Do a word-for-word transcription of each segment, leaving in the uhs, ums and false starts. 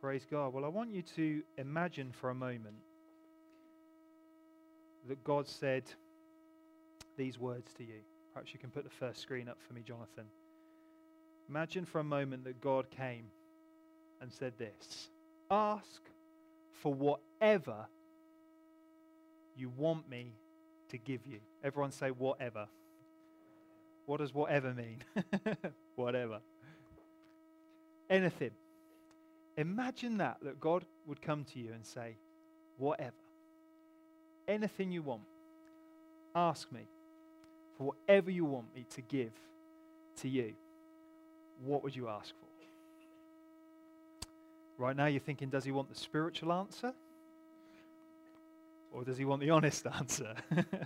Praise God. Well, I want you to imagine for a moment that God said these words to you. Perhaps you can put the first screen up for me, Jonathan. Imagine for a moment that God came and said this: ask for whatever you want me to give you. Everyone say whatever. What does whatever mean? Whatever. Anything. Imagine that, that God would come to you and say, whatever. Anything you want. Ask me for whatever you want me to give to you. What would you ask for? Right now you're thinking, does he want the spiritual answer? Or does he want the honest answer?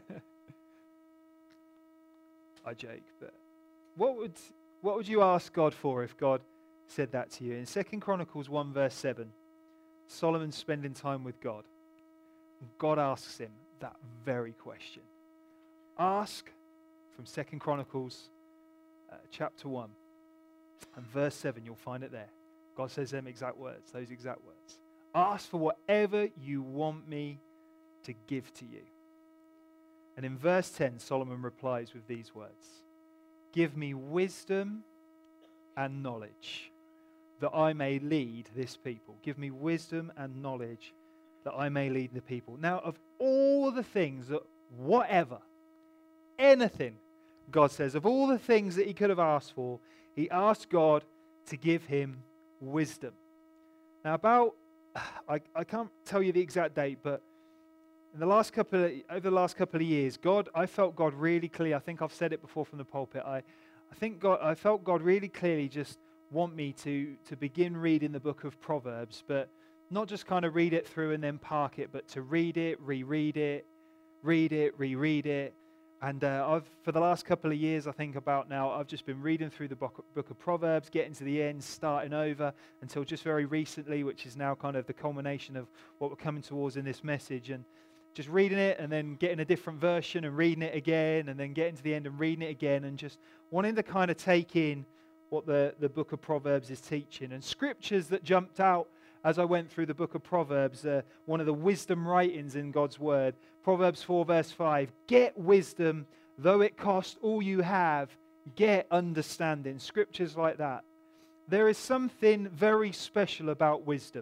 I joke, but what would what would you ask God for if God said that to you? In Second Chronicles one verse seven, Solomon's spending time with God. God asks him that very question. Ask from Second Chronicles uh, chapter one and verse seven, you'll find it there. God says them exact words, those exact words. Ask for whatever you want me to give to you. And in verse ten, Solomon replies with these words: give me wisdom and knowledge that I may lead this people. Give me wisdom and knowledge that I may lead the people. Now, of all the things that, whatever, anything, God says, of all the things that he could have asked for, he asked God to give him wisdom. Now, about, I, I can't tell you the exact date, but in the last couple of, over the last couple of years, God, I felt God really clear. I think I've said it before from the pulpit. I, I think God, I felt God really clearly just want me to, to begin reading the book of Proverbs, but not just kind of read it through and then park it, but to read it, reread it, read it, reread it. And uh, I've, for the last couple of years, I think about now, I've just been reading through the book, book of Proverbs, getting to the end, starting over, until just very recently, which is now kind of the culmination of what we're coming towards in this message. And just reading it and then getting a different version and reading it again and then getting to the end and reading it again and just wanting to kind of take in what the, the book of Proverbs is teaching. And scriptures that jumped out as I went through the book of Proverbs, uh, one of the wisdom writings in God's word, Proverbs four verse five, get wisdom, though it cost all you have, get understanding. Scriptures like that. There is something very special about wisdom.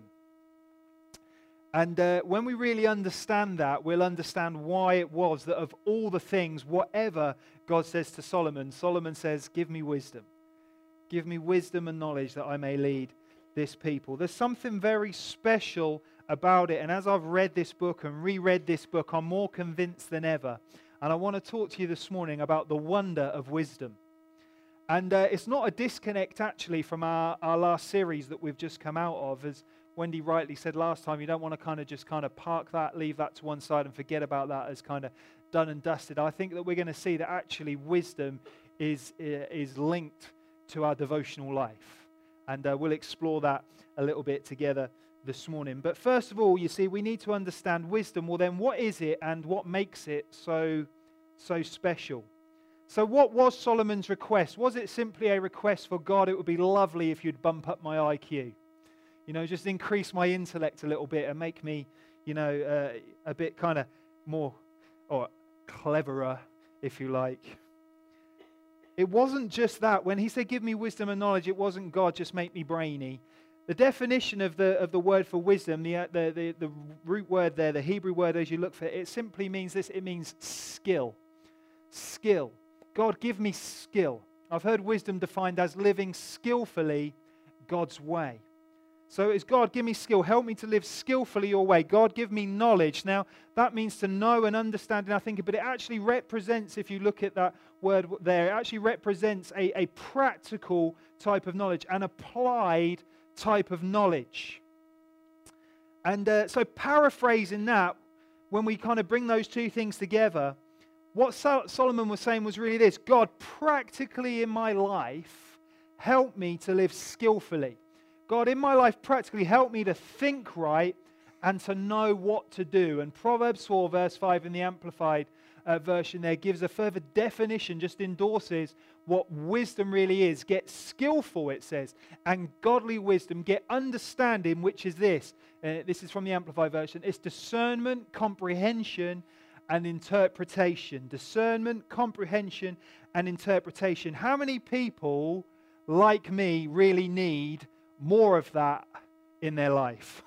And uh, when we really understand that, we'll understand why it was that of all the things, whatever God says to Solomon, Solomon says, give me wisdom. Give me wisdom and knowledge that I may lead this people. There's something very special about it. And as I've read this book and reread this book, I'm more convinced than ever. And I want to talk to you this morning about the wonder of wisdom. And uh, it's not a disconnect actually from our, our last series that we've just come out of. As Wendy rightly said last time, you don't want to kind of just kind of park that, leave that to one side and forget about that as kind of done and dusted. I think that we're going to see that actually wisdom is, is linked to our devotional life. And uh, we'll explore that a little bit together this morning. But first of all, you see, we need to understand wisdom. Well, then what is it and what makes it so, so special? So what was Solomon's request? Was it simply a request for God, it would be lovely if you'd bump up my I Q? You know, just increase my intellect a little bit and make me, you know, uh, a bit kind of more, or cleverer, if you like. It wasn't just that. When he said, give me wisdom and knowledge, it wasn't God, just make me brainy. The definition of the of the word for wisdom, the, uh, the, the, the root word there, the Hebrew word as you look for it, it simply means this. It means skill. Skill. God, give me skill. I've heard wisdom defined as living skillfully God's way. So it's God, give me skill. Help me to live skillfully your way. God, give me knowledge. Now, that means to know and understand, and I think, but it actually represents, if you look at that word there, it actually represents a, a practical type of knowledge, an applied type of knowledge. And uh, so paraphrasing that, when we kind of bring those two things together, what Sol- Solomon was saying was really this: God, practically in my life, help me to live skillfully. God, in my life, practically help me to think right and to know what to do. And Proverbs four, verse five in the Amplified uh, version there gives a further definition, just endorses what wisdom really is. Get skillful, it says, and godly wisdom. Get understanding, which is this. Uh, this is from the Amplified version. It's discernment, comprehension, and interpretation. Discernment, comprehension, and interpretation. How many people, like me, really need more of that in their life?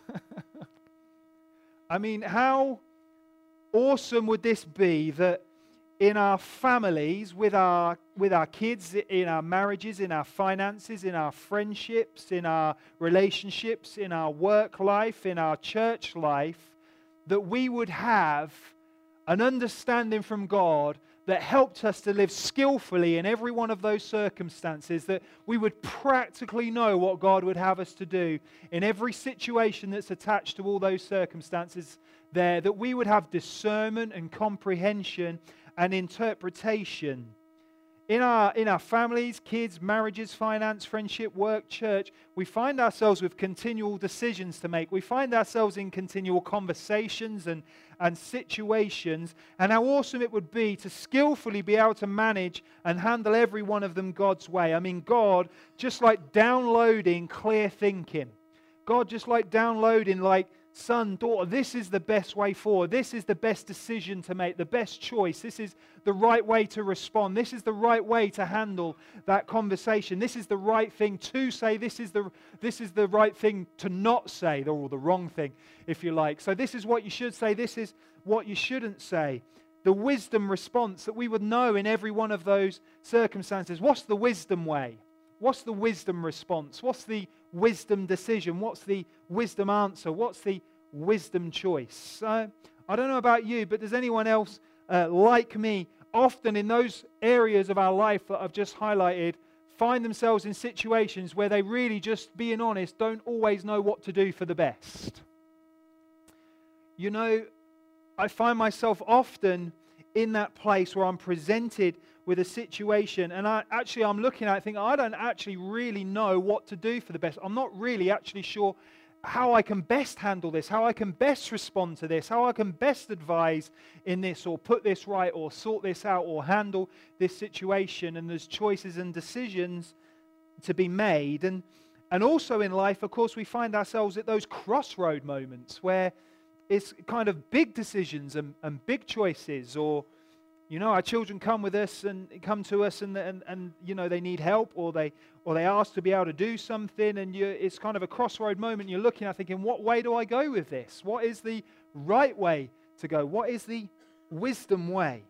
I mean, how awesome would this be that in our families, with our with our kids, in our marriages, in our finances, in our friendships, in our relationships, in our work life, in our church life, that we would have an understanding from God that helped us to live skillfully in every one of those circumstances, that we would practically know what God would have us to do in every situation that's attached to all those circumstances there, that we would have discernment and comprehension and interpretation. In our, in our families, kids, marriages, finance, friendship, work, church, we find ourselves with continual decisions to make. We find ourselves in continual conversations and, and situations, and how awesome it would be to skillfully be able to manage and handle every one of them God's way. I mean, God, just like downloading clear thinking. God, just like downloading, like, son, daughter, this is the best way forward. This is the best decision to make, the best choice. This is the right way to respond. This is the right way to handle that conversation. This is the right thing to say. This is the, this is the right thing to not say, or the wrong thing, if you like. So this is what you should say. This is what you shouldn't say. The wisdom response that we would know in every one of those circumstances. What's the wisdom way? What's the wisdom response? What's the wisdom decision? What's the wisdom answer? What's the wisdom choice? Uh, I don't know about you, but does anyone else uh, like me often in those areas of our life that I've just highlighted find themselves in situations where they really, just being honest, don't always know what to do for the best? You know, I find myself often in that place where I'm presented with a situation, and I actually I'm looking at it thinking, I don't actually really know what to do for the best. I'm not really actually sure how I can best handle this, how I can best respond to this, how I can best advise in this, or put this right, or sort this out, or handle this situation. And there's choices and decisions to be made. And and also in life, of course, we find ourselves at those crossroad moments where it's kind of big decisions and, and big choices, or you know, our children come with us and come to us and, and, and you know, they need help, or they or they ask to be able to do something, and you, it's kind of a crossroad moment. You're looking at thinking, what way do I go with this? What is the right way to go? What is the wisdom way?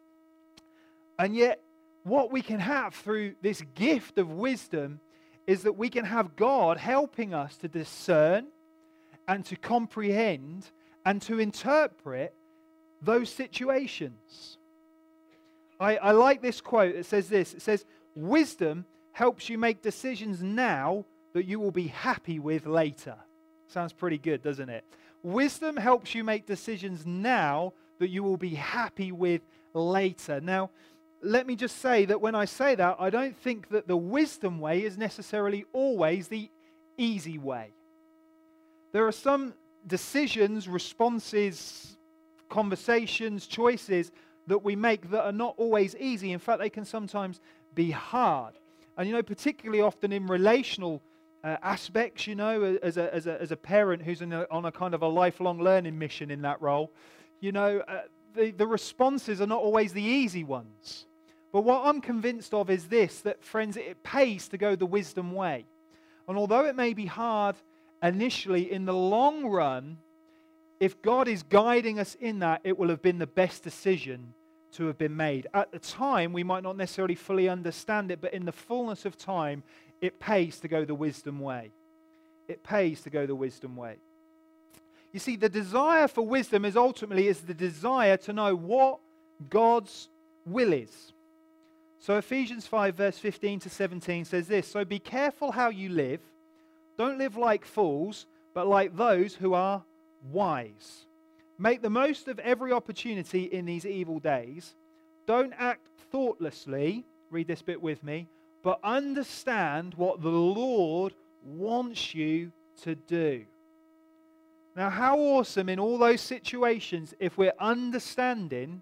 And yet, what we can have through this gift of wisdom is that we can have God helping us to discern and to comprehend and to interpret those situations. I, I like this quote. It says this. It says, wisdom helps you make decisions now that you will be happy with later. Sounds pretty good, doesn't it? Wisdom helps you make decisions now that you will be happy with later. Now, let me just say that when I say that, I don't think that the wisdom way is necessarily always the easy way. There are some decisions, responses, conversations, choices that we make that are not always easy. In fact, they can sometimes be hard. And, you know, particularly often in relational uh, aspects, you know, as a, as a, as a parent who's in a, on a kind of a lifelong learning mission in that role, you know, uh, the, the responses are not always the easy ones. But what I'm convinced of is this, that, friends, it pays to go the wisdom way. And although it may be hard initially, in the long run, if God is guiding us in that, it will have been the best decision to have been made. At the time, we might not necessarily fully understand it, but in the fullness of time, it pays to go the wisdom way. It pays to go the wisdom way. You see, the desire for wisdom is ultimately is the desire to know what God's will is. So Ephesians five, verse fifteen to seventeen says this, so be careful how you live. Don't live like fools, but like those who are wise. Make the most of every opportunity in these evil days. Don't act thoughtlessly, read this bit with me, but understand what the Lord wants you to do. Now, how awesome in all those situations if we're understanding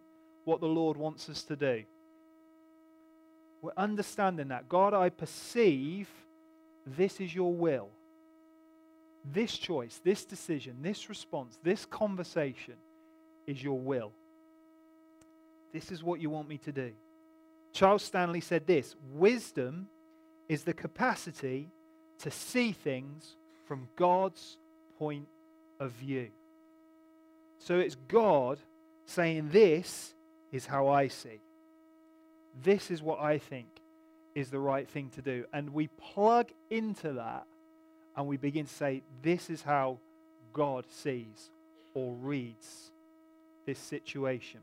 what the Lord wants us to do. We're understanding that. God, I perceive this is your will. This choice, this decision, this response, this conversation is your will. This is what you want me to do. Charles Stanley said this: wisdom is the capacity to see things from God's point of view. So it's God saying, this is how I see. This is what I think is the right thing to do. And we plug into that and we begin to say, this is how God sees or reads this situation.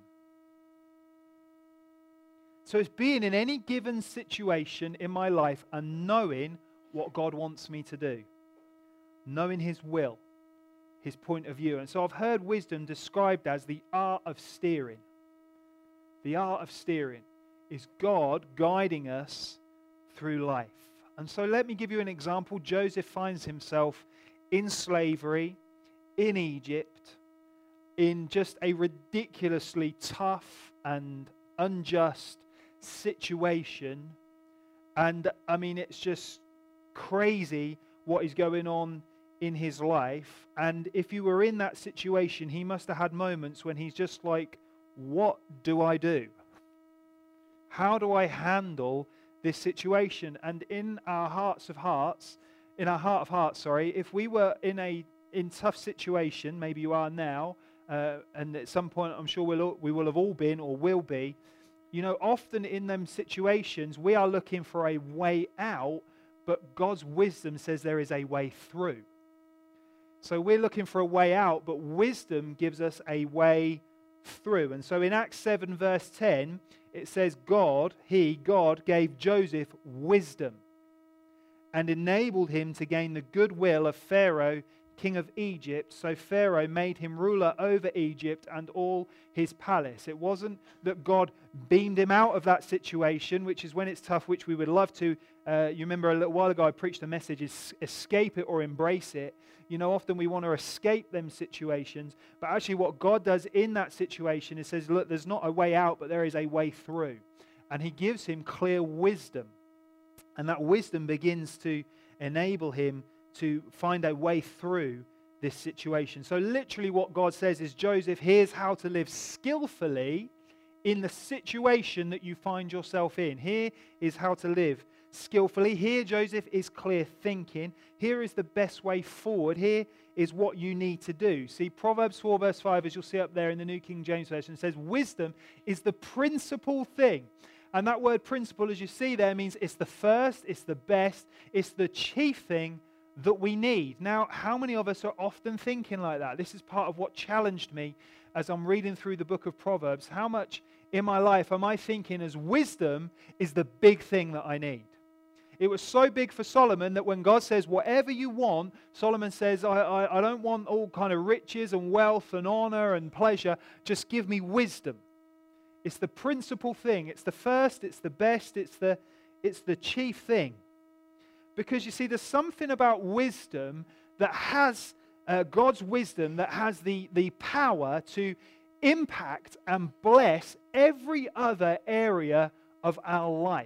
So it's being in any given situation in my life and knowing what God wants me to do. Knowing His will, His point of view. And so I've heard wisdom described as the art of steering. The art of steering is God guiding us through life. And so let me give you an example. Joseph finds himself in slavery, in Egypt, in just a ridiculously tough and unjust situation. And I mean, it's just crazy what is going on in his life. And if you were in that situation, he must have had moments when he's just like, what do I do? How do I handle this situation? And in our hearts of hearts, in our heart of hearts, sorry, if we were in a in tough situation, maybe you are now, uh, and at some point I'm sure we'll all, we will have all been or will be, you know, often in them situations we are looking for a way out, but God's wisdom says there is a way through. So we're looking for a way out, but wisdom gives us a way through. And so in Acts seven verse ten, it says God, He, God, gave Joseph wisdom and enabled him to gain the goodwill of Pharaoh, king of Egypt. So Pharaoh made him ruler over Egypt and all his palace. It wasn't that God beamed him out of that situation, which is when it's tough, which we would love to. Uh, you remember a little while ago I preached a message, is escape it or embrace it. You know, often we want to escape them situations, but actually what God does in that situation is says, look, there's not a way out, but there is a way through. And He gives him clear wisdom. And that wisdom begins to enable him to find a way through this situation. So literally what God says is, Joseph, here's how to live skillfully in the situation that you find yourself in. Here is how to live skillfully. Here, Joseph, is clear thinking. Here is the best way forward. Here is what you need to do. See, Proverbs four verse five, as you'll see up there in the New King James Version, says wisdom is the principal thing. And that word principle, as you see there, means it's the first, it's the best, it's the chief thing that we need. Now, how many of us are often thinking like that? This is part of what challenged me as I'm reading through the book of Proverbs. How much in my life am I thinking as wisdom is the big thing that I need? It was so big for Solomon that when God says, whatever you want, Solomon says, I, I, I don't want all kind of riches and wealth and honor and pleasure. Just give me wisdom. It's the principal thing. It's the first, it's the best, it's the, it's the chief thing. Because you see, there's something about wisdom that has, uh, God's wisdom that has the, the power to impact and bless every other area of our life.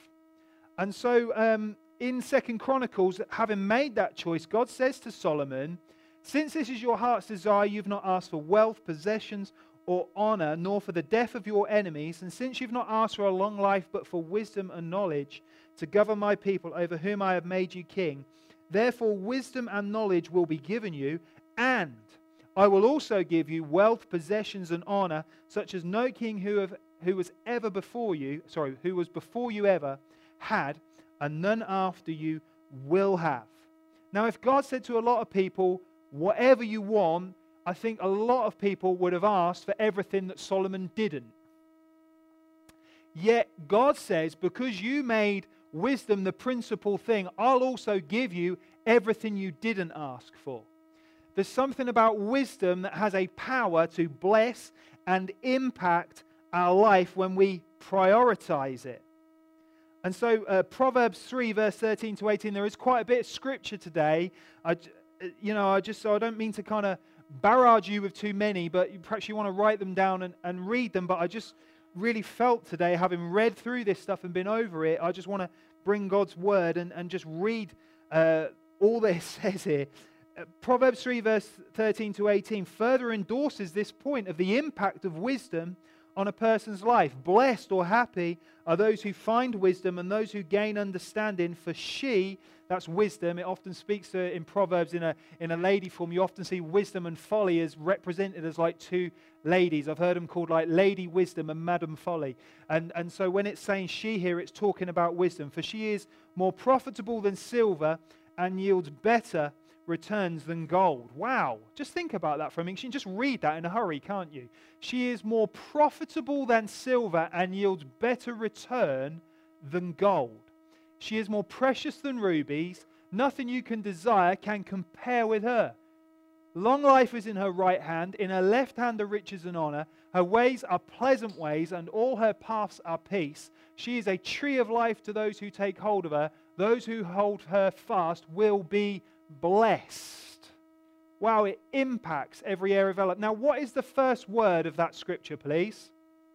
And so um, in Second Chronicles, having made that choice, God says to Solomon, since this is your heart's desire, you've not asked for wealth, possessions, or honor, nor for the death of your enemies, and since you've not asked for a long life, but for wisdom and knowledge, to govern my people over whom I have made you king, therefore wisdom and knowledge will be given you, and I will also give you wealth, possessions, and honor, such as no king who, have, who was ever before you, sorry, who was before you ever had, and none after you will have. Now, if God said to a lot of people, whatever you want, I think a lot of people would have asked for everything that Solomon didn't. Yet God says, because you made wisdom the principal thing, I'll also give you everything you didn't ask for. There's something about wisdom that has a power to bless and impact our life when we prioritize it. And so uh, Proverbs three verse thirteen to eighteen, there is quite a bit of scripture today. I, you know, I just, so I don't mean to kind of barrage you with too many, but perhaps you want to write them down and, and read them. But I just really felt today, having read through this stuff and been over it, I just want to bring God's word and, and just read uh, all that it says here. Uh, Proverbs three, verse thirteen to eighteen, further endorses this point of the impact of wisdom on a person's life. Blessed or happy are those who find wisdom and those who gain understanding, for she, that's wisdom, it often speaks to, in Proverbs in a, in a lady form. You often see wisdom and folly as represented as like two ladies. I've heard them called like Lady Wisdom and Madam Folly. And, and so when it's saying she here, it's talking about wisdom. For she is more profitable than silver and yields better returns than gold. Wow. Just think about that for a minute. You can just read that in a hurry, can't you? She is more profitable than silver and yields better return than gold. She is more precious than rubies. Nothing you can desire can compare with her. Long life is in her right hand. In her left hand are riches and honor. Her ways are pleasant ways, and all her paths are peace. She is a tree of life to those who take hold of her. Those who hold her fast will be blessed. Wow, it impacts every area of our life. Now, what is the first word of that scripture, please?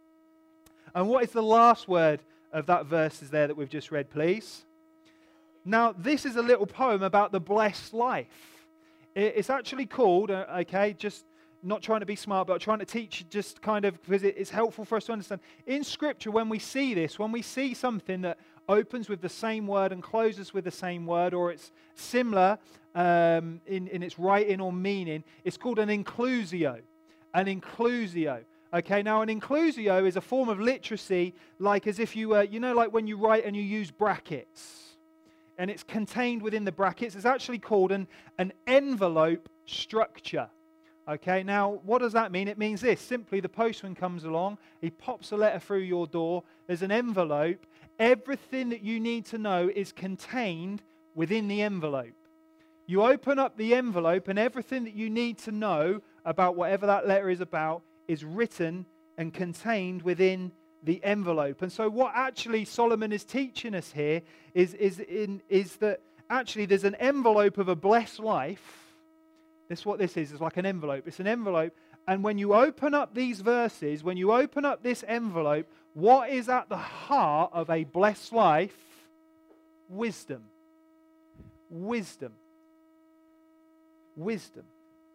And what is the last word of that verses there that we've just read, please? Now, this is a little poem about the blessed life. It's actually called, uh, okay, just not trying to be smart, but trying to teach just kind of, because it's helpful for us to understand. In Scripture, when we see this, when we see something that opens with the same word and closes with the same word, or it's similar um, in, in its writing or meaning, it's called an inclusio. An inclusio. Okay, now an inclusio is a form of literacy, like as if you were, you know, like when you write and you use brackets, and it's contained within the brackets. It's actually called an, an envelope structure. Okay, now what does that mean? It means this. Simply, the postman comes along, he pops a letter through your door, there's an envelope. Everything that you need to know is contained within the envelope. You open up the envelope, and everything that you need to know about whatever that letter is about is written and contained within the envelope. And so what actually Solomon is teaching us here is, is, in, is that actually there's an envelope of a blessed life. This is what this is. It's like an envelope. It's an envelope. And when you open up these verses, when you open up this envelope, what is at the heart of a blessed life? Wisdom. Wisdom. Wisdom.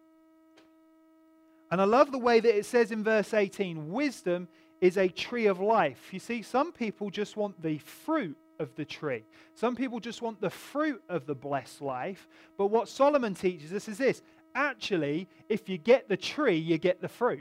And I love the way that it says in verse eighteen, wisdom is a tree of life. You see, some people just want the fruit of the tree. Some people just want the fruit of the blessed life. But what Solomon teaches us is this. Actually, if you get the tree, you get the fruit.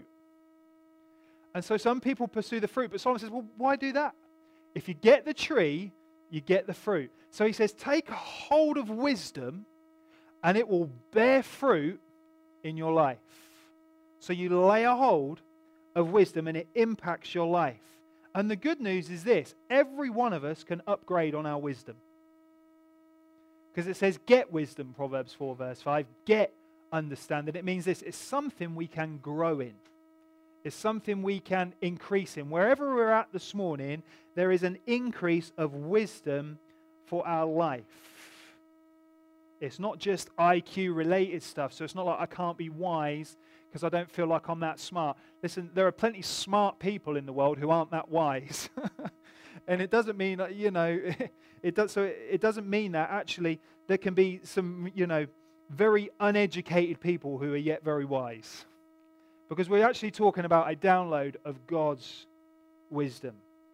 And so some people pursue the fruit, but Solomon says, well, why do that? If you get the tree, you get the fruit. So he says, take hold of wisdom, and it will bear fruit in your life. So you lay a hold of wisdom, and it impacts your life. And the good news is this. Every one of us can upgrade on our wisdom. Because it says, get wisdom, Proverbs four, verse five. Get understanding. It means this. It's something we can grow in. It's something we can increase in. Wherever we're at this morning, there is an increase of wisdom for our life. It's not just I Q related stuff. So it's not like I can't be wise because I don't feel like I'm that smart. Listen, there are plenty of smart people in the world who aren't that wise. And it doesn't mean, you know, it does. So it doesn't mean that actually there can be some, you know, very uneducated people who are yet very wise. Because we're actually talking about a download of God's wisdom.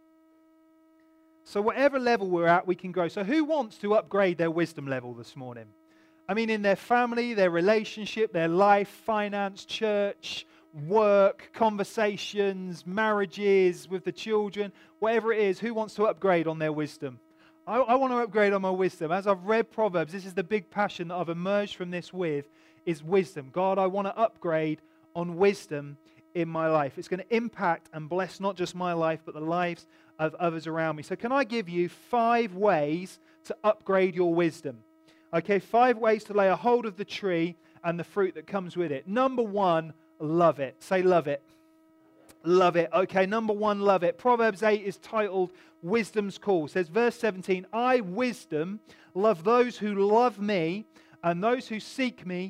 So whatever level we're at, we can grow. So who wants to upgrade their wisdom level this morning? I mean, in their family, their relationship, their life, finance, church, work, conversations, marriages with the children, whatever it is, who wants to upgrade on their wisdom? I, I want to upgrade on my wisdom. As I've read Proverbs, this is the big passion that I've emerged from this with, is wisdom. God, I want to upgrade on wisdom in my life. It's going to impact and bless not just my life, but the lives of others around me. So can I give you five ways to upgrade your wisdom? Okay, five ways to lay a hold of the tree and the fruit that comes with it. Number one, love it. Say love it. Love it. Okay, number one, love it. Proverbs eight is titled Wisdom's Call. It says, verse seventeen, I, wisdom, love those who love me, and those who seek me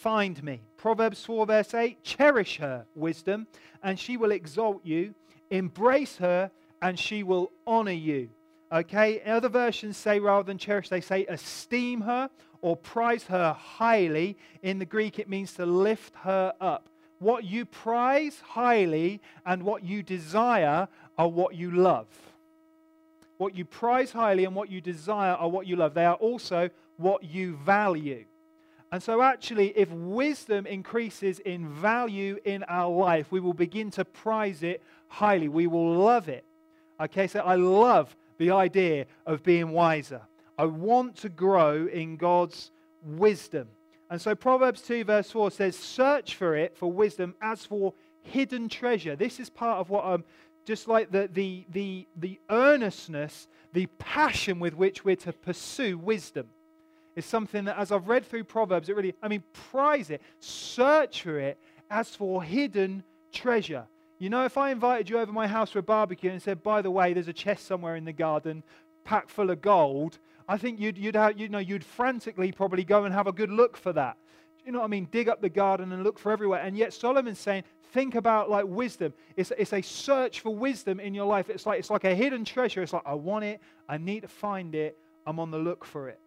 find me. Proverbs four verse eight, cherish her, wisdom, and she will exalt you. Embrace her, and she will honor you. Okay, other versions say rather than cherish, they say esteem her or prize her highly. In the Greek, it means to lift her up. What you prize highly and what you desire are what you love. What you prize highly and what you desire are what you love. They are also what you value. And so actually, if wisdom increases in value in our life, we will begin to prize it highly. We will love it. Okay, so I love the idea of being wiser. I want to grow in God's wisdom. And so Proverbs two verse four says, search for it, for wisdom, as for hidden treasure. This is part of what I'm, just like the, the, the, the earnestness, the passion with which we're to pursue wisdom. Is something that as I've read through Proverbs, it really, I mean, prize it, search for it as for hidden treasure. You know, if I invited you over my house for a barbecue and said, by the way, there's a chest somewhere in the garden packed full of gold, I think you'd, you'd, have, you know, you'd frantically probably go and have a good look for that. You know what I mean? Dig up the garden and look for everywhere. And yet Solomon's saying, think about like wisdom. It's, it's a search for wisdom in your life. It's like, it's like a hidden treasure. It's like, I want it. I need to find it. I'm on the look for it.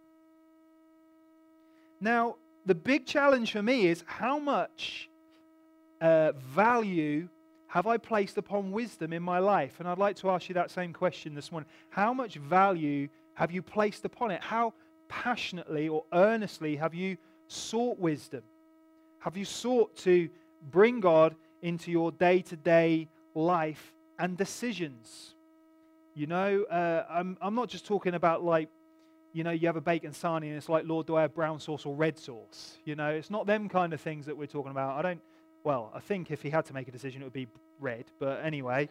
Now, the big challenge for me is how much uh, value have I placed upon wisdom in my life? And I'd like to ask you that same question this morning. How much value have you placed upon it? How passionately or earnestly have you sought wisdom? Have you sought to bring God into your day-to-day life and decisions? You know, uh, I'm, I'm not just talking about like, you know, you have a bacon sarnie and it's like, Lord, do I have brown sauce or red sauce? You know, it's not them kind of things that we're talking about. I don't, well, I think if he had to make a decision, it would be red. But anyway.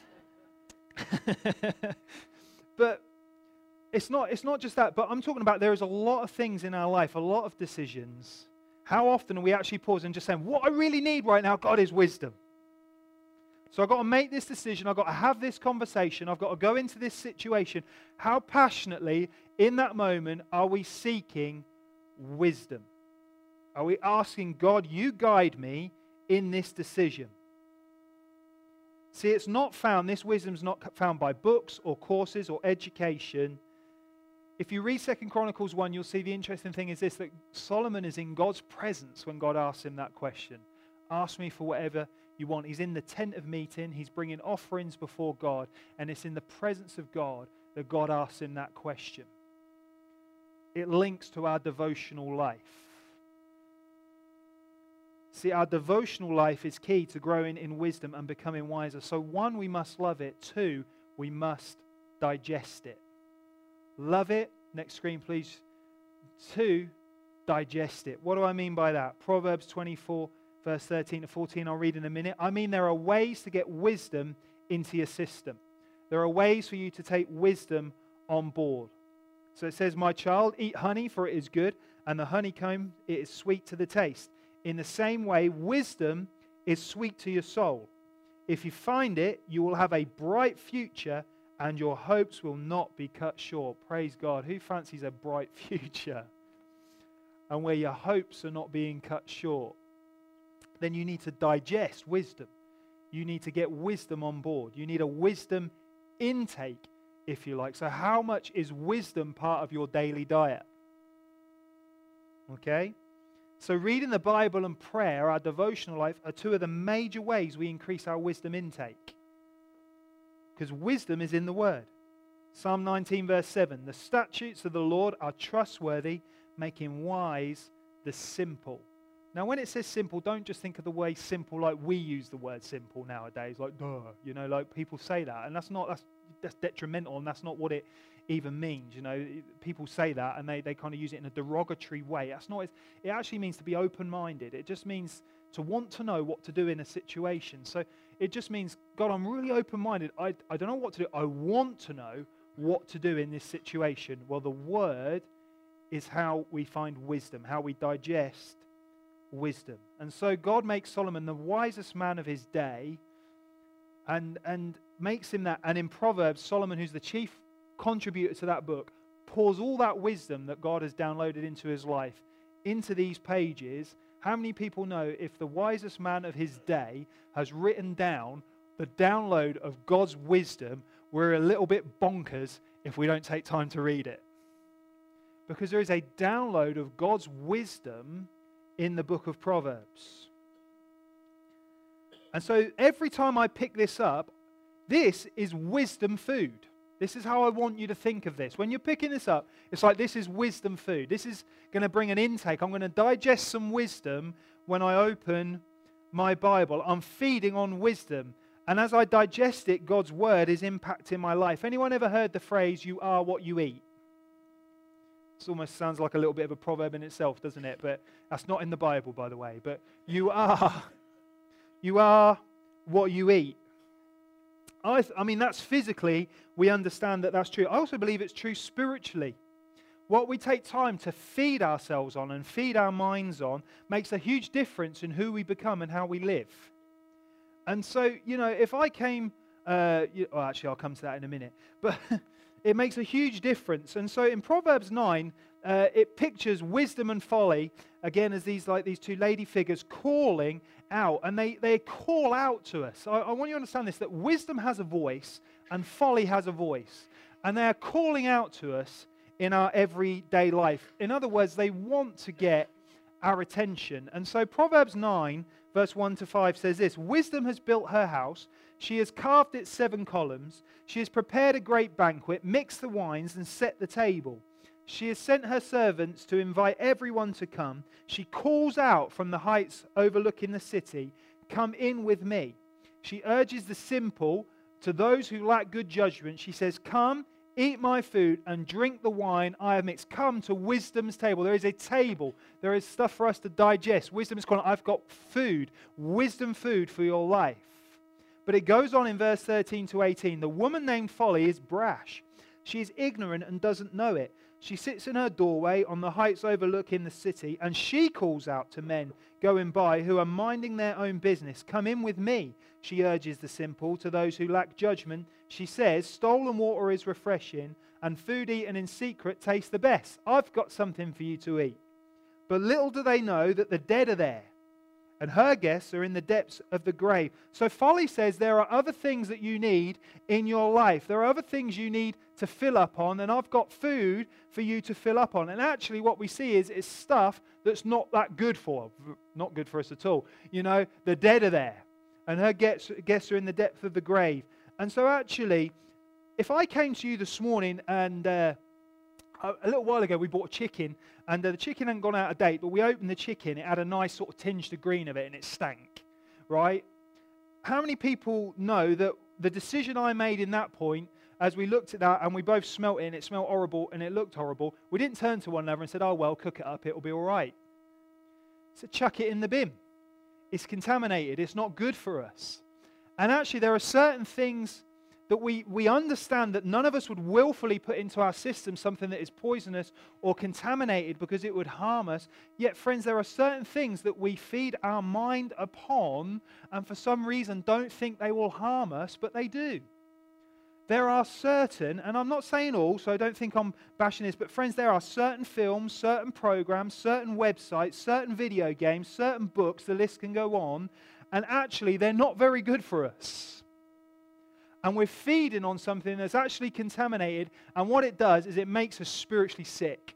But it's not, it's not just that. But I'm talking about there is a lot of things in our life, a lot of decisions. How often are we actually pausing and just saying, what I really need right now, God, is wisdom. So I've got to make this decision. I've got to have this conversation. I've got to go into this situation. How passionately, in that moment, are we seeking wisdom? Are we asking God, you guide me in this decision? See, it's not found, this wisdom's not found by books or courses or education. If you read Second Chronicles one, you'll see the interesting thing is this, that Solomon is in God's presence when God asks him that question. Ask me for whatever you want. He's in the tent of meeting. He's bringing offerings before God. And it's in the presence of God that God asks him that question. It links to our devotional life. See, our devotional life is key to growing in wisdom and becoming wiser. So one, we must love it. Two, we must digest it. Love it. Next screen, please. Two, digest it. What do I mean by that? Proverbs twenty-four, verse thirteen to fourteen, I'll read in a minute. I mean, there are ways to get wisdom into your system. There are ways for you to take wisdom on board. So it says, my child, eat honey, for it is good, and the honeycomb, it is sweet to the taste. In the same way, wisdom is sweet to your soul. If you find it, you will have a bright future, and your hopes will not be cut short. Praise God. Who fancies a bright future? And where your hopes are not being cut short. Then you need to digest wisdom. You need to get wisdom on board. You need a wisdom intake, if you like. So how much is wisdom part of your daily diet? Okay? So reading the Bible and prayer, our devotional life, are two of the major ways we increase our wisdom intake. Because wisdom is in the Word. Psalm nineteen verse seven, the statutes of the Lord are trustworthy, making wise the simple. Now when it says simple, don't just think of the way simple like we use the word simple nowadays, like duh, you know, like people say that. And that's not, that's, that's detrimental, and that's not what it even means. You know, people say that and they, they kind of use it in a derogatory way. That's not, it actually means to be open-minded. It just means to want to know what to do in a situation. So it just means, God, I'm really open-minded. I, I don't know what to do. I want to know what to do in this situation. Well, the Word is how we find wisdom, how we digest wisdom. And so God makes Solomon the wisest man of his day and, and makes him that. And in Proverbs, Solomon, who's the chief contributor to that book, pours all that wisdom that God has downloaded into his life into these pages How many people know if the wisest man of his day has written down the download of God's wisdom, we're a little bit bonkers if we don't take time to read it? Because there is a download of God's wisdom in the book of Proverbs. And so every time I pick this up, this is wisdom food. This is how I want you to think of this. When you're picking this up, it's like this is wisdom food. This is going to bring an intake. I'm going to digest some wisdom when I open my Bible. I'm feeding on wisdom. And as I digest it, God's word is impacting my life. Anyone ever heard the phrase, you are what you eat? It almost sounds like a little bit of a proverb in itself, doesn't it? But that's not in the Bible, by the way. But you are, you are what you eat. I, th- I mean, that's physically, we understand that that's true. I also believe it's true spiritually. What we take time to feed ourselves on and feed our minds on makes a huge difference in who we become and how we live. And so, you know, if I came, uh, you, well, actually, I'll come to that in a minute. But it makes a huge difference. And so in Proverbs nine, uh, it pictures wisdom and folly, again, as these like these two lady figures calling out. And they, they call out to us. I, I want you to understand this, that wisdom has a voice and folly has a voice. And they are calling out to us in our everyday life. In other words, they want to get our attention. And so Proverbs nine, verse one to five says this: wisdom has built her house. She has carved its seven columns. She has prepared a great banquet, mixed the wines, and set the table. She has sent her servants to invite everyone to come. She calls out from the heights overlooking the city, "Come in with me." She urges the simple, to those who lack good judgment. She says, "Come, eat my food and drink the wine I have mixed." Come to wisdom's table. There is a table. There is stuff for us to digest. Wisdom is calling, I've got food, wisdom food for your life. But it goes on in verse thirteen to eighteen. The woman named Folly is brash. She is ignorant and doesn't know it. She sits in her doorway on the heights overlooking the city, and she calls out to men going by who are minding their own business. "Come in with me," she urges the simple. To those who lack judgment, she says, "Stolen water is refreshing, and food eaten in secret tastes the best. I've got something for you to eat." But little do they know that the dead are there, and her guests are in the depths of the grave. So Folly says there are other things that you need in your life. There are other things you need to fill up on, and I've got food for you to fill up on. And actually what we see is it's stuff that's not that good for, not good for us at all. You know, the dead are there, and her guests, guests are in the depth of the grave. And so actually, if I came to you this morning and uh, a little while ago we bought a chicken, and uh, the chicken hadn't gone out of date, but we opened the chicken, it had a nice sort of tinge to green of it, and it stank, right? How many people know that the decision I made in that point, as we looked at that and we both smelt it and it smelled horrible and it looked horrible, we didn't turn to one another and said, "Oh well, cook it up, it'll be all right." So chuck it in the bin. It's contaminated, it's not good for us. And actually there are certain things that we, we understand that none of us would willfully put into our system, something that is poisonous or contaminated because it would harm us. Yet, friends, there are certain things that we feed our mind upon and for some reason don't think they will harm us, but they do. There are certain, and I'm not saying all, so I don't think I'm bashing this, but friends, there are certain films, certain programs, certain websites, certain video games, certain books, the list can go on, and actually they're not very good for us. And we're feeding on something that's actually contaminated, and what it does is it makes us spiritually sick.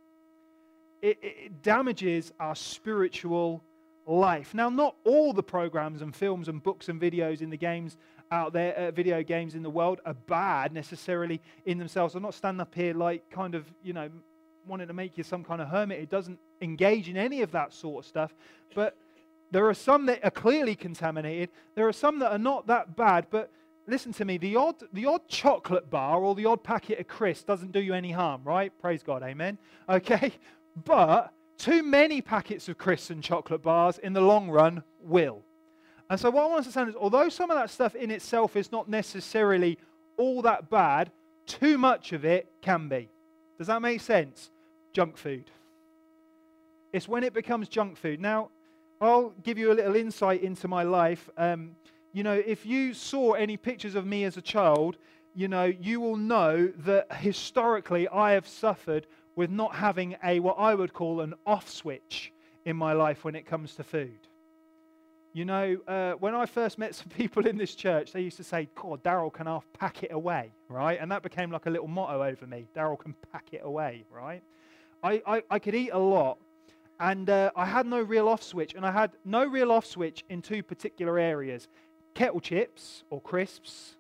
It, it damages our spiritual life. Now, not all the programs and films and books and videos in the games out there, uh, video games in the world are bad necessarily in themselves. I'm not standing up here like kind of, you know, wanting to make you some kind of hermit. It doesn't engage in any of that sort of stuff. But there are some that are clearly contaminated. There are some that are not that bad, but listen to me, the odd, the odd chocolate bar or the odd packet of crisps doesn't do you any harm, right? Praise God, amen? Okay, but too many packets of crisps and chocolate bars in the long run will. And so what I want us to understand is, although some of that stuff in itself is not necessarily all that bad, too much of it can be. Does that make sense? Junk food. It's when it becomes junk food. Now, I'll give you a little insight into my life. Um, You know, if you saw any pictures of me as a child, you know, you will know that historically I have suffered with not having a, what I would call an off switch in my life when it comes to food. You know, uh, when I first met some people in this church, they used to say, God, Daryl can half pack it away, right? And that became like a little motto over me. Daryl can pack it away, right? I, I, I could eat a lot, and uh, I had no real off switch, and I had no real off switch in two particular areas. Kettle chips, or crisps,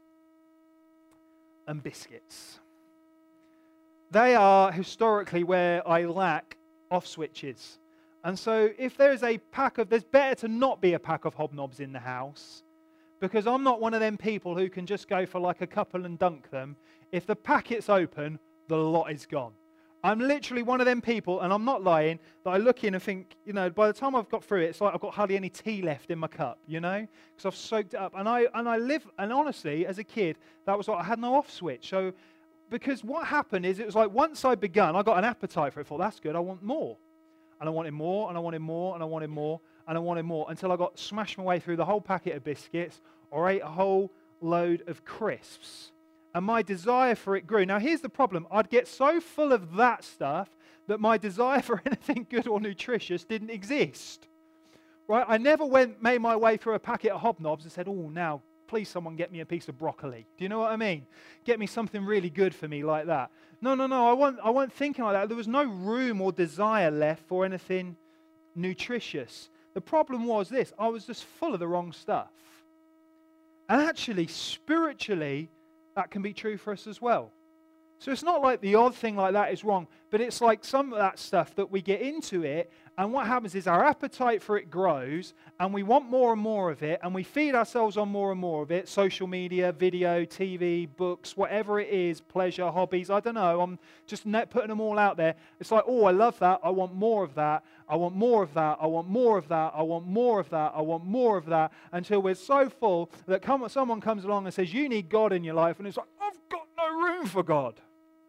and biscuits. They are historically where I lack off switches. And so if there is a pack of, there's better to not be a pack of hobnobs in the house, because I'm not one of them people who can just go for like a couple and dunk them. If the packet's open, the lot is gone. I'm literally one of them people, and I'm not lying, that I look in and think, you know, by the time I've got through it, it's like I've got hardly any tea left in my cup, you know, because I've soaked it up. And I and I live, and honestly, as a kid, that was like I had no off switch. So, because what happened is it was like once I begun, I got an appetite for it. I thought, that's good, I want more. And I wanted more, and I wanted more, and I wanted more, and I wanted more, until I got smashed my way through the whole packet of biscuits, or ate a whole load of crisps. And my desire for it grew. Now, here's the problem. I'd get so full of that stuff that my desire for anything good or nutritious didn't exist. Right? I never went, made my way through a packet of hobnobs and said, oh, now, please someone get me a piece of broccoli. Do you know what I mean? Get me something really good for me like that. No, no, no, I wasn't, I wasn't thinking like that. There was no room or desire left for anything nutritious. The problem was this. I was just full of the wrong stuff. And actually, spiritually, that can be true for us as well. So it's not like the odd thing like that is wrong, but it's like some of that stuff that we get into it, and what happens is our appetite for it grows, and we want more and more of it, and we feed ourselves on more and more of it. Social media, video, T V, books, whatever it is, pleasure, hobbies, I don't know. I'm just net putting them all out there. It's like, oh, I love that. I want more of that. I want more of that. I want more of that. I want more of that. I want more of that, until we're so full that come, someone comes along and says, you need God in your life, and it's like, I've got no room for God.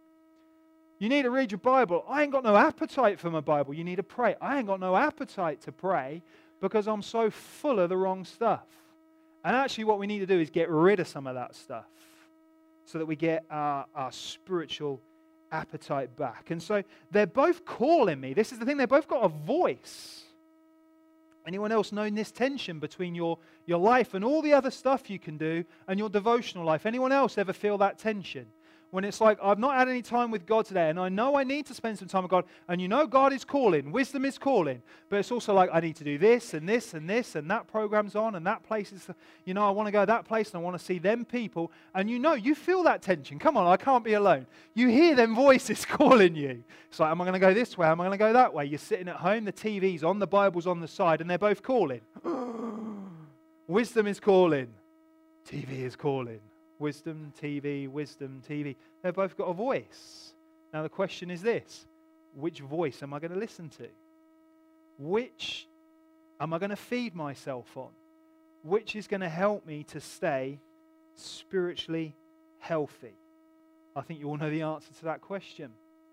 You need to read your Bible. I ain't got no appetite for my Bible. You need to pray. I ain't got no appetite to pray because I'm so full of the wrong stuff. And actually what we need to do is get rid of some of that stuff so that we get our, our spiritual appetite back. And so they're both calling me. This is the thing. They've both got a voice. Anyone else known this tension between your, your life and all the other stuff you can do and your devotional life? Anyone else ever feel that tension? When it's like, I've not had any time with God today, and I know I need to spend some time with God, and you know God is calling, wisdom is calling, but it's also like, I need to do this, and this, and this, and that program's on, and that place is, you know, I want to go to that place, and I want to see them people, and you know, you feel that tension. Come on, I can't be alone. You hear them voices calling you. It's like, am I going to go this way? Am I going to go that way? You're sitting at home, the T V's on, the Bible's on the side, and they're both calling. Wisdom is calling. T V is calling. Wisdom, T V, wisdom, T V. They've both got a voice. Now the question is this. Which voice am I going to listen to? Which am I going to feed myself on? Which is going to help me to stay spiritually healthy? I think you all know the answer to that question.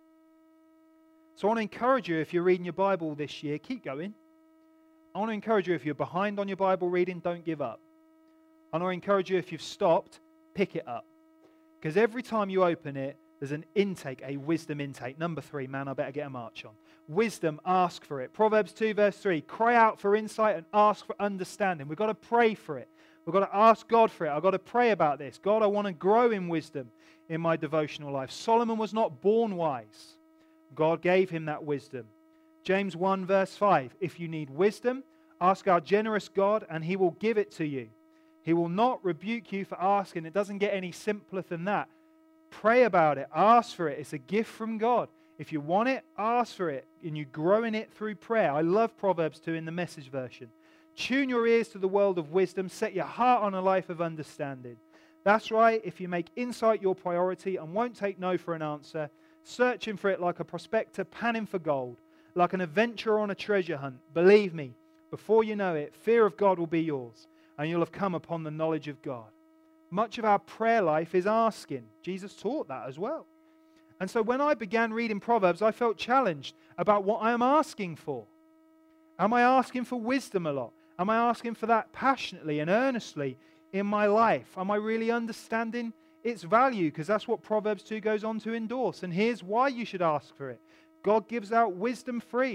So I want to encourage you, if you're reading your Bible this year, keep going. I want to encourage you, if you're behind on your Bible reading, don't give up. I want to encourage you, if you've stopped, pick it up. Because every time you open it, there's an intake, a wisdom intake. Number three, man, I better get a march on. Wisdom, ask for it. Proverbs two, verse three, cry out for insight and ask for understanding. We've got to pray for it. We've got to ask God for it. I've got to pray about this. God, I want to grow in wisdom in my devotional life. Solomon was not born wise. God gave him that wisdom. James one, verse five, if you need wisdom, ask our generous God and he will give it to you. He will not rebuke you for asking. It doesn't get any simpler than that. Pray about it. Ask for it. It's a gift from God. If you want it, ask for it. And you grow in it through prayer. I love Proverbs two in the Message version. Tune your ears to the world of wisdom. Set your heart on a life of understanding. That's right. If you make insight your priority and won't take no for an answer, searching for it like a prospector panning for gold, like an adventurer on a treasure hunt, believe me, before you know it, fear of God will be yours. And you'll have come upon the knowledge of God. Much of our prayer life is asking. Jesus taught that as well. And so when I began reading Proverbs, I felt challenged about what I am asking for. Am I asking for wisdom a lot? Am I asking for that passionately and earnestly in my life? Am I really understanding its value? Because that's what Proverbs two goes on to endorse. And here's why you should ask for it. God gives out wisdom free.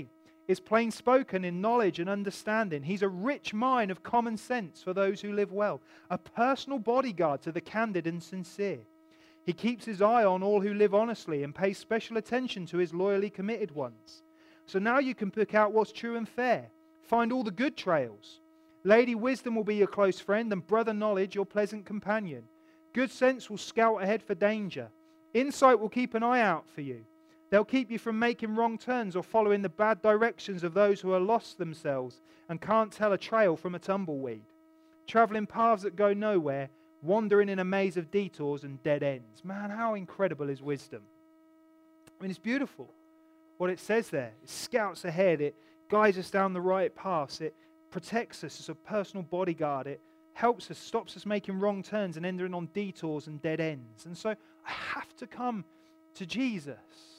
is plain spoken in knowledge and understanding. He's a rich mine of common sense for those who live well, a personal bodyguard to the candid and sincere. He keeps his eye on all who live honestly and pays special attention to his loyally committed ones. So now you can pick out what's true and fair. Find all the good trails. Lady Wisdom will be your close friend, and Brother Knowledge your pleasant companion. Good sense will scout ahead for danger. Insight will keep an eye out for you. They'll keep you from making wrong turns or following the bad directions of those who are lost themselves and can't tell a trail from a tumbleweed. Traveling paths that go nowhere, wandering in a maze of detours and dead ends. Man, how incredible is wisdom? I mean, it's beautiful what it says there. It scouts ahead. It guides us down the right paths. It protects us as a personal bodyguard. It helps us, stops us making wrong turns and entering on detours and dead ends. And so I have to come to Jesus.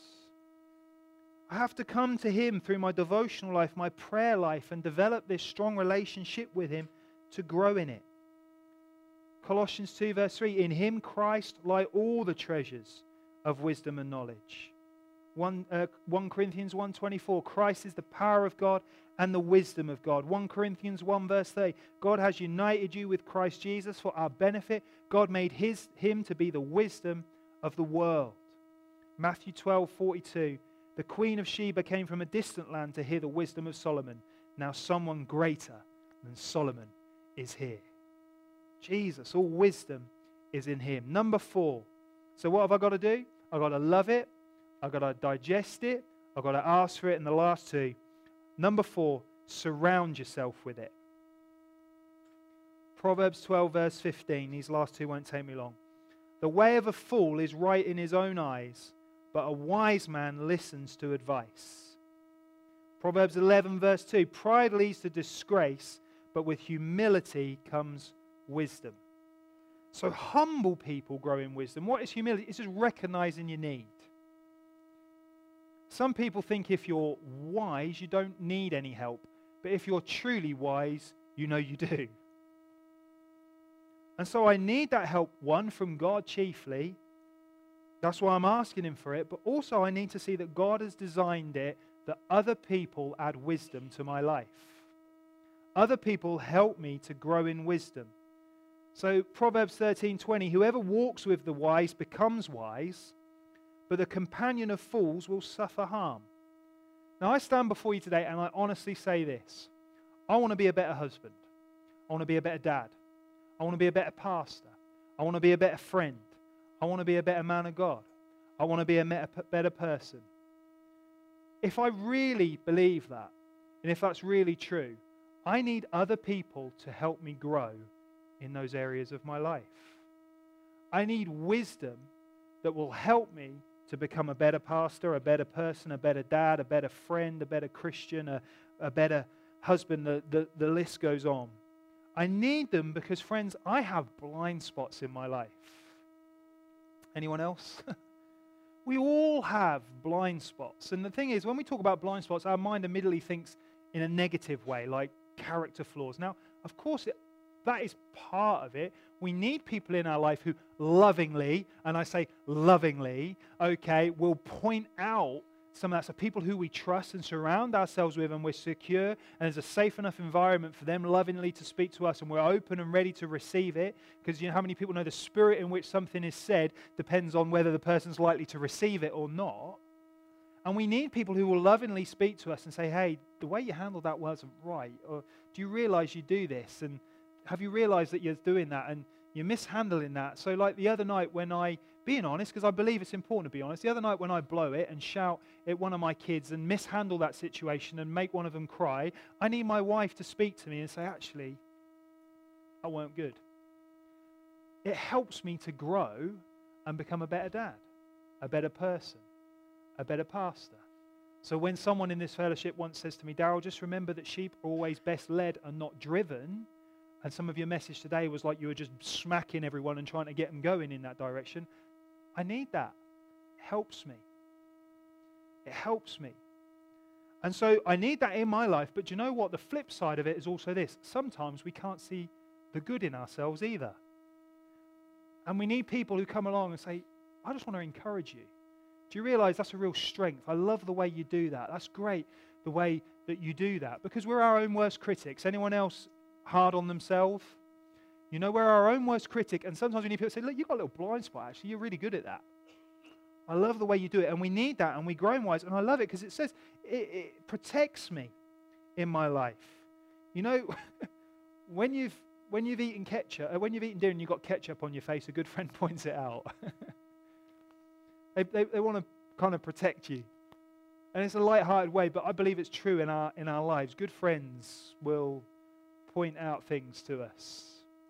I have to come to Him through my devotional life, my prayer life, and develop this strong relationship with Him to grow in it. Colossians two verse three, in Him Christ lie all the treasures of wisdom and knowledge. One, uh, First Corinthians one twenty-four, Christ is the power of God and the wisdom of God. First Corinthians one verse thirty, God has united you with Christ Jesus for our benefit. God made his, Him to be the wisdom of the world. Matthew twelve forty-two, the Queen of Sheba came from a distant land to hear the wisdom of Solomon. Now someone greater than Solomon is here. Jesus, all wisdom is in Him. Number four. So what have I got to do? I've got to love it. I've got to digest it. I've got to ask for it in the last two. Number four, surround yourself with it. Proverbs twelve verse fifteen. These last two won't take me long. The way of a fool is right in his own eyes, but a wise man listens to advice. Proverbs eleven verse two. Pride leads to disgrace, but with humility comes wisdom. So humble people grow in wisdom. What is humility? It's just recognizing your need. Some people think if you're wise, you don't need any help. But if you're truly wise, you know you do. And so I need that help, one, from God chiefly. That's why I'm asking Him for it. But also I need to see that God has designed it that other people add wisdom to my life. Other people help me to grow in wisdom. So Proverbs thirteen twenty, whoever walks with the wise becomes wise, but the companion of fools will suffer harm. Now I stand before you today and I honestly say this. I want to be a better husband. I want to be a better dad. I want to be a better pastor. I want to be a better friend. I want to be a better man of God. I want to be a better person. If I really believe that, and if that's really true, I need other people to help me grow in those areas of my life. I need wisdom that will help me to become a better pastor, a better person, a better dad, a better friend, a better Christian, a, a better husband. The, the, the list goes on. I need them because, friends, I have blind spots in my life. Anyone else? We all have blind spots. And the thing is, when we talk about blind spots, our mind immediately thinks in a negative way, like character flaws. Now, of course, it, that is part of it. We need people in our life who lovingly, and I say lovingly, okay, will point out some of that. So people who we trust and surround ourselves with, and we're secure, and there's a safe enough environment for them lovingly to speak to us, and we're open and ready to receive it. Because you know how many people know the spirit in which something is said depends on whether the person's likely to receive it or not. And we need people who will lovingly speak to us and say, hey, the way you handled that wasn't right. Or do you realize you do this? And have you realized that you're doing that and you're mishandling that? So like the other night when I, being honest, because I believe it's important to be honest, the other night when I blow it and shout at one of my kids and mishandle that situation and make one of them cry, I need my wife to speak to me and say, actually, I weren't good. It helps me to grow and become a better dad, a better person, a better pastor. So when someone in this fellowship once says to me, Daryl, just remember that sheep are always best led and not driven, and some of your message today was like you were just smacking everyone and trying to get them going in that direction, I need that. It helps me. It helps me. And so I need that in my life, but do you know what? The flip side of it is also this. Sometimes we can't see the good in ourselves either. And we need people who come along and say, I just want to encourage you. Do you realize that's a real strength? I love the way you do that. That's great. the way that you do that. Because we're our own worst critics. Anyone else hard on themselves? You know, we're our own worst critic. And sometimes when you people say, look, you've got a little blind spot, actually. You're really good at that. I love the way you do it. And we need that. And we grow in wise. And I love it because it says it, it protects me in my life. You know, when you've when you've eaten ketchup, when you've eaten dinner and you've got ketchup on your face, a good friend points it out. they, they, they want to kind of protect you. And it's a light-hearted way, but I believe it's true in our in our lives. Good friends will point out things to us.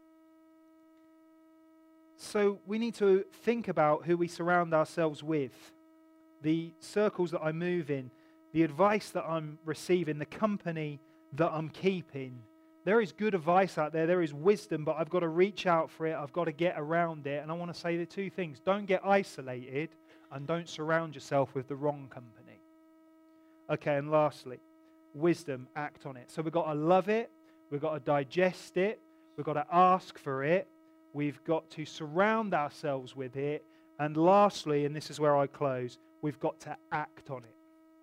So we need to think about who we surround ourselves with, the circles that I move in, the advice that I'm receiving, the company that I'm keeping. There is good advice out there. There is wisdom, but I've got to reach out for it. I've got to get around it. And I want to say the two things. Don't get isolated and don't surround yourself with the wrong company. Okay, and lastly, wisdom, act on it. So we've got to love it. We've got to digest it. We've got to ask for it. We've got to surround ourselves with it. And lastly, and this is where I close, we've got to act on it.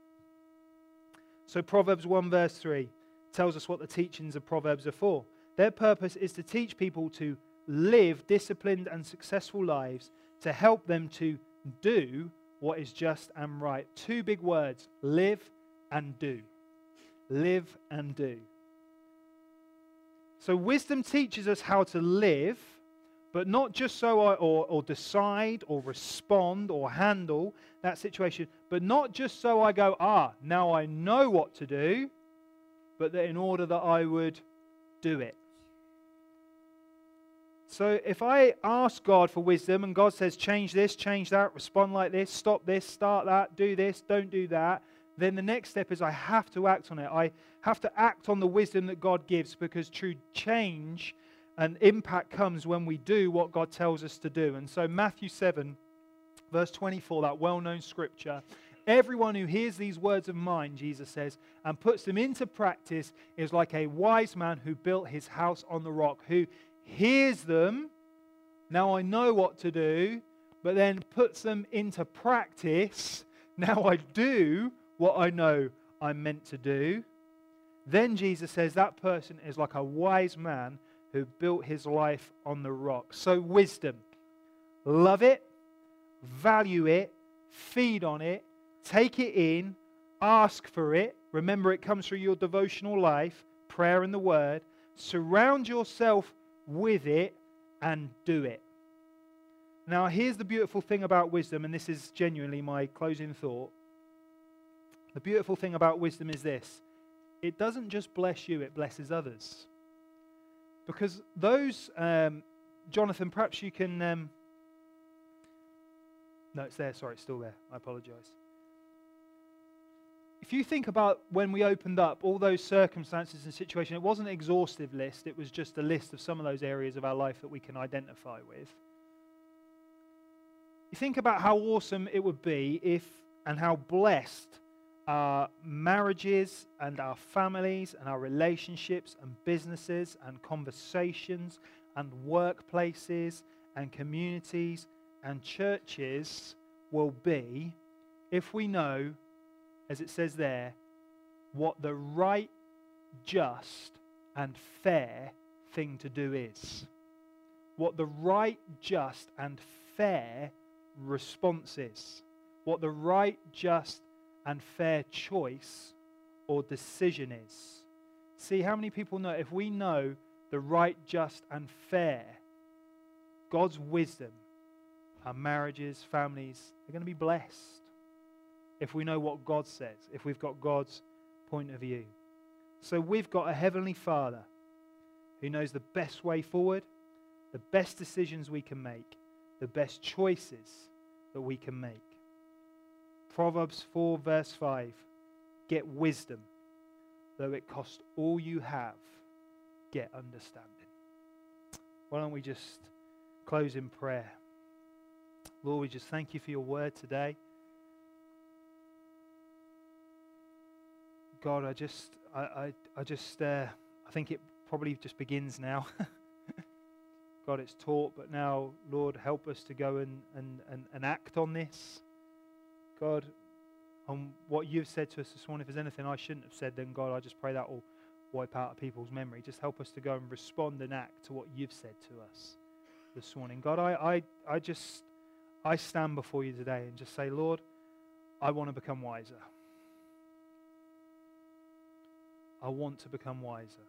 So Proverbs one verse three tells us what the teachings of Proverbs are for. Their purpose is to teach people to live disciplined and successful lives, to help them to do what is just and right. Two big words, live and do. Live and do. So wisdom teaches us how to live, but not just so I, or, or decide or respond or handle that situation, but not just so I go, ah, now I know what to do, but that in order that I would do it. So if I ask God for wisdom and God says, change this, change that, respond like this, stop this, start that, do this, don't do that, then the next step is I have to act on it. I have to act on the wisdom that God gives, because true change and impact comes when we do what God tells us to do. And so Matthew seven, verse twenty-four, that well-known scripture, everyone who hears these words of mine, Jesus says, and puts them into practice is like a wise man who built his house on the rock, who hears them, now I know what to do, but then puts them into practice, now I do what I know I'm meant to do. Then Jesus says that person is like a wise man who built his life on the rock. So wisdom, love it, value it, feed on it, take it in, ask for it. Remember, it comes through your devotional life, prayer and the word. Surround yourself with it and do it. Now, here's the beautiful thing about wisdom, and this is genuinely my closing thought. The beautiful thing about wisdom is this. It doesn't just bless you, it blesses others. Because those, um, Jonathan, perhaps you can... Um, no, it's there. Sorry, it's still there. I apologize. If you think about when we opened up all those circumstances and situations, it wasn't an exhaustive list. It was just a list of some of those areas of our life that we can identify with. You think about how awesome it would be if, and how blessed our marriages and our families and our relationships and businesses and conversations and workplaces and communities and churches will be if we know, as it says there, what the right, just, and fair thing to do is. What the right, just, and fair response is. What the right, just, and fair choice or decision is. See, how many people know, if we know the right, just, and fair, God's wisdom, our marriages, families, are going to be blessed. If we know what God says, if we've got God's point of view. So we've got a Heavenly Father who knows the best way forward, the best decisions we can make, the best choices that we can make. Proverbs four verse five, get wisdom, though it cost all you have, get understanding. Why don't we just close in prayer? Lord, we just thank you for your word today. God, I just, I, I, I just, uh, I think it probably just begins now. God, it's taught, but now, Lord, help us to go and, and, and, and act on this. God, on what you've said to us this morning. If there's anything I shouldn't have said, then God, I just pray that will wipe out of people's memory. Just help us to go and respond and act to what you've said to us this morning. God, I, I, I just, I stand before you today and just say, Lord, I want to become wiser. I want to become wiser.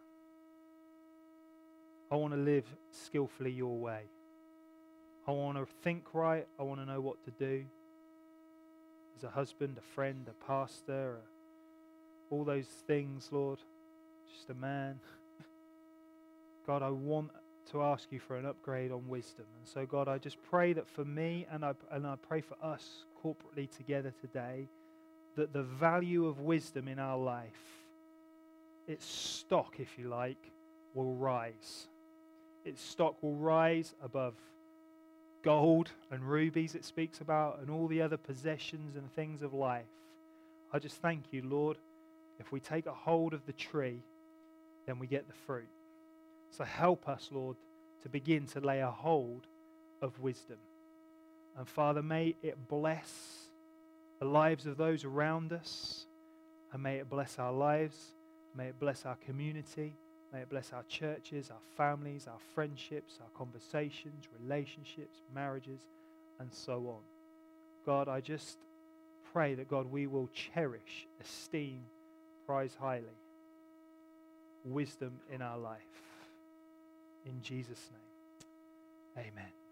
I want to live skillfully your way. I want to think right. I want to know what to do. As a husband, a friend, a pastor, a, all those things, Lord. Just a man. God, I want to ask you for an upgrade on wisdom. And so, God, I just pray that for me, and I, and I pray for us corporately together today, that the value of wisdom in our life, its stock, if you like, will rise. Its stock will rise above gold and rubies it speaks about and all the other possessions and things of life. I just thank you, Lord. If we take a hold of the tree, then we get the fruit. So help us, Lord, to begin to lay a hold of wisdom. And Father, may it bless the lives of those around us, and may it bless our lives, may it bless our community, may it bless our churches, our families, our friendships, our conversations, relationships, marriages, and so on. God, I just pray that, God, we will cherish, esteem, prize highly wisdom in our life. In Jesus' name, amen.